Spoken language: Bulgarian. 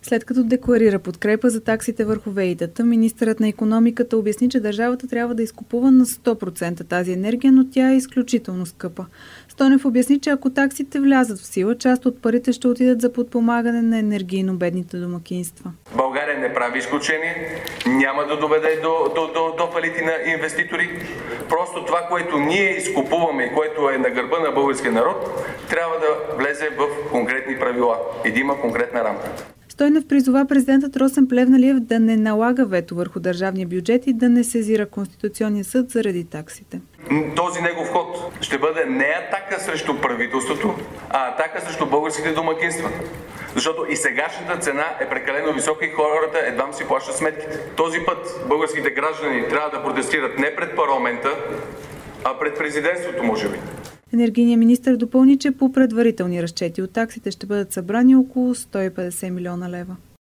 След като декларира подкрепа за таксите върху ВЕИ-тата, министърът на икономиката обясни, че държавата трябва да изкупува на 100% тази енергия, но тя е изключително скъпа. Стойнев обясни, че ако таксите влязат в сила, част от парите ще отидат за подпомагане на енергийно бедните домакинства. България не прави изключение, няма да доведе до фалити на инвеститори. Просто това, което ние изкупуваме и което е на гърба на българския народ, трябва да влезе в конкретни правила и да има конкретна рамка. Стойнев призова президентът Росен Плевнелиев да не налага вето върху държавния бюджет и да не сезира Конституционния съд заради таксите. Този негов ход ще бъде не атака срещу правителството, а атака срещу българските домакинства. Защото и сегашната цена е прекалено висока и хората едва си плащат сметките. Този път българските граждани трябва да протестират не пред парламента, а пред президентството, може би. Енергийният министър допълни, че по предварителни разчети от таксите ще бъдат събрани около 150 милиона лева.